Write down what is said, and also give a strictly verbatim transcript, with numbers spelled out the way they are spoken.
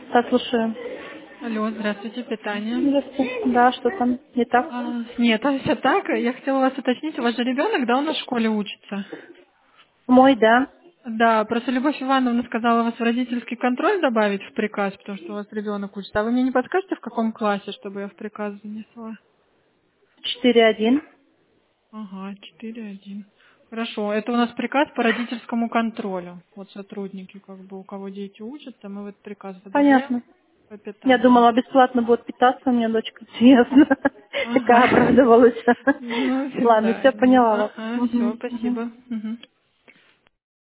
Да, слушаю. Алло, здравствуйте, питание. Здравствуйте. Да, что там? Не так? А, нет, а все так. Я хотела вас уточнить, у вас же ребенок, да, он на школе учится? Мой, да. Да, просто Любовь Ивановна сказала вас в родительский контроль добавить в приказ, потому что у вас ребенок учится. А вы мне не подскажете, в каком классе, чтобы я в приказ занесла? Четыре один. Ага, четыре один. Хорошо, это у нас приказ по родительскому контролю. Вот сотрудники, как бы, у кого дети учатся, мы в этот приказ добавляем Понятно. по Я питанию. думала, бесплатно будет питаться, у меня дочка серьезно. Такая Ага. оправдывалась. Ну, Ладно, да, все ну, поняла вас. ага, все, Мгм, мгм. спасибо. Мгм.